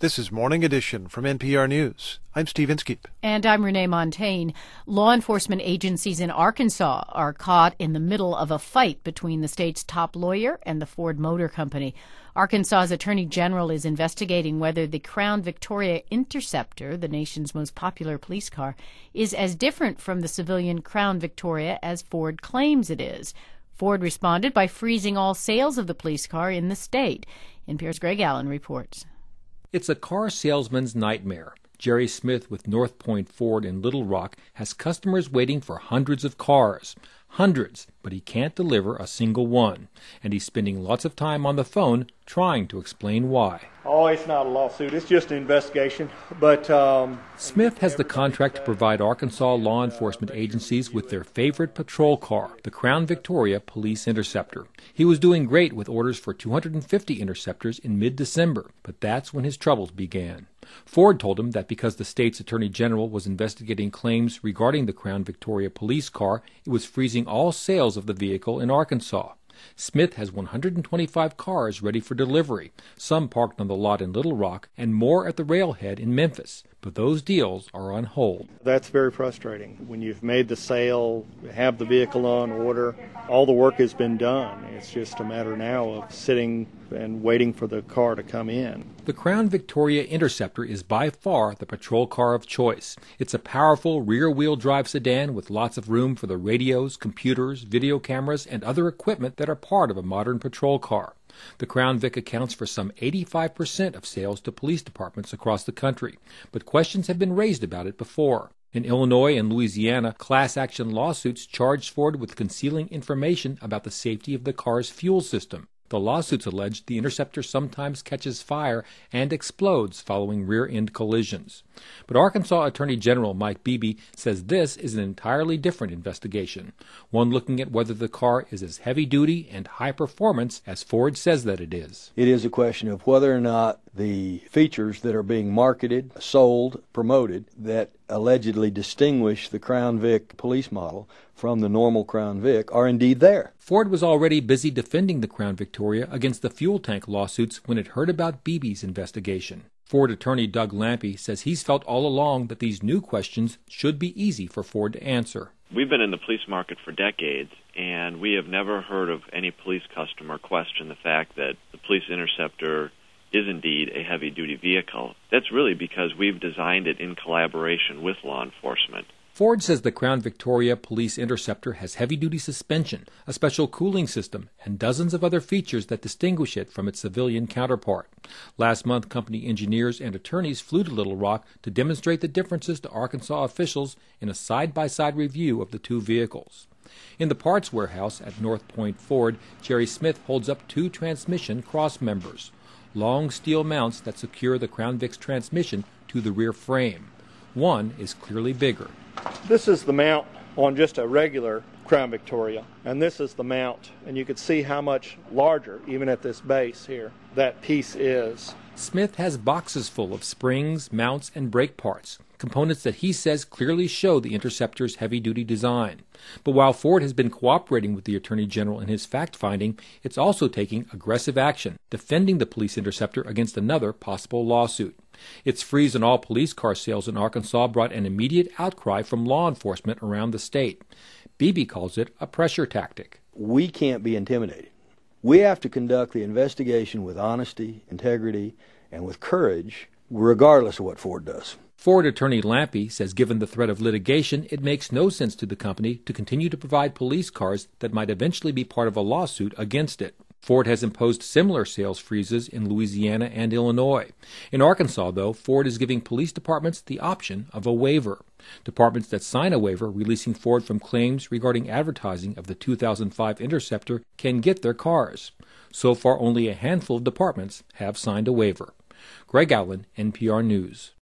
This is Morning Edition from NPR News. I'm Steve Inskeep. And I'm Renee Montaigne. Law enforcement agencies in Arkansas are caught in the middle of a fight between the state's top lawyer and the Ford Motor Company. Arkansas's Attorney General is investigating whether the Crown Victoria Interceptor, the nation's most popular police car, is as different from the civilian Crown Victoria as Ford claims it is. Ford responded by freezing all sales of the police car in the state. NPR's Greg Allen reports. It's a car salesman's nightmare. Jerry Smith with North Point Ford in Little Rock has customers waiting for hundreds of cars. Hundreds, but he can't deliver a single one. And he's spending lots of time on the phone trying to explain why. Oh, it's not a lawsuit. It's just an investigation. But Smith has the contract to provide Arkansas law enforcement agencies with their favorite patrol car, the Crown Victoria Police Interceptor. He was doing great with orders for 250 interceptors in mid-December, but that's when his troubles began. Ford told him that because the state's attorney general was investigating claims regarding the Crown Victoria police car, it was freezing all sales of the vehicle in Arkansas. Smith has 125 cars ready for delivery, some parked on the lot in Little Rock and more at the railhead in Memphis. But those deals are on hold. That's very frustrating. When you've made the sale, have the vehicle on order, all the work has been done. It's just a matter now of sitting and waiting for the car to come in. The Crown Victoria Interceptor is by far the patrol car of choice. It's a powerful rear-wheel drive sedan with lots of room for the radios, computers, video cameras, and other equipment that are part of a modern patrol car. The Crown Vic accounts for some 85% of sales to police departments across the country, but questions have been raised about it before. In Illinois and Louisiana, class action lawsuits charged Ford with concealing information about the safety of the car's fuel system. The lawsuits alleged the Interceptor sometimes catches fire and explodes following rear-end collisions. But Arkansas Attorney General Mike Beebe says this is an entirely different investigation, one looking at whether the car is as heavy-duty and high-performance as Ford says that it is. It is a question of whether or not the features that are being marketed, sold, promoted, that allegedly distinguish the Crown Vic police model from the normal Crown Vic are indeed there. Ford was already busy defending the Crown Victoria against the fuel tank lawsuits when it heard about Beebe's investigation. Ford attorney Doug Lampe says he's felt all along that these new questions should be easy for Ford to answer. We've been in the police market for decades, and we have never heard of any police customer question the fact that the police interceptor is indeed a heavy-duty vehicle. That's really because we've designed it in collaboration with law enforcement. Ford says the Crown Victoria Police Interceptor has heavy-duty suspension, a special cooling system, and dozens of other features that distinguish it from its civilian counterpart. Last month, company engineers and attorneys flew to Little Rock to demonstrate the differences to Arkansas officials in a side-by-side review of the two vehicles. In the parts warehouse at North Point Ford, Jerry Smith holds up two transmission cross members, long steel mounts that secure the Crown Vic's transmission to the rear frame. One is clearly bigger. This is the mount on just a regular Crown Victoria, and this is the mount, and you can see how much larger, even at this base here, that piece is. Smith has boxes full of springs, mounts, and brake parts, components that he says clearly show the Interceptor's heavy-duty design. But while Ford has been cooperating with the Attorney General in his fact-finding, it's also taking aggressive action, defending the police Interceptor against another possible lawsuit. Its freeze on all police car sales in Arkansas brought an immediate outcry from law enforcement around the state. Beebe calls it a pressure tactic. We can't be intimidated. We have to conduct the investigation with honesty, integrity, and with courage, regardless of what Ford does. Ford attorney Lampe says given the threat of litigation, it makes no sense to the company to continue to provide police cars that might eventually be part of a lawsuit against it. Ford has imposed similar sales freezes in Louisiana and Illinois. In Arkansas, though, Ford is giving police departments the option of a waiver. Departments that sign a waiver releasing Ford from claims regarding advertising of the 2005 Interceptor can get their cars. So far, only a handful of departments have signed a waiver. Greg Allen, NPR News.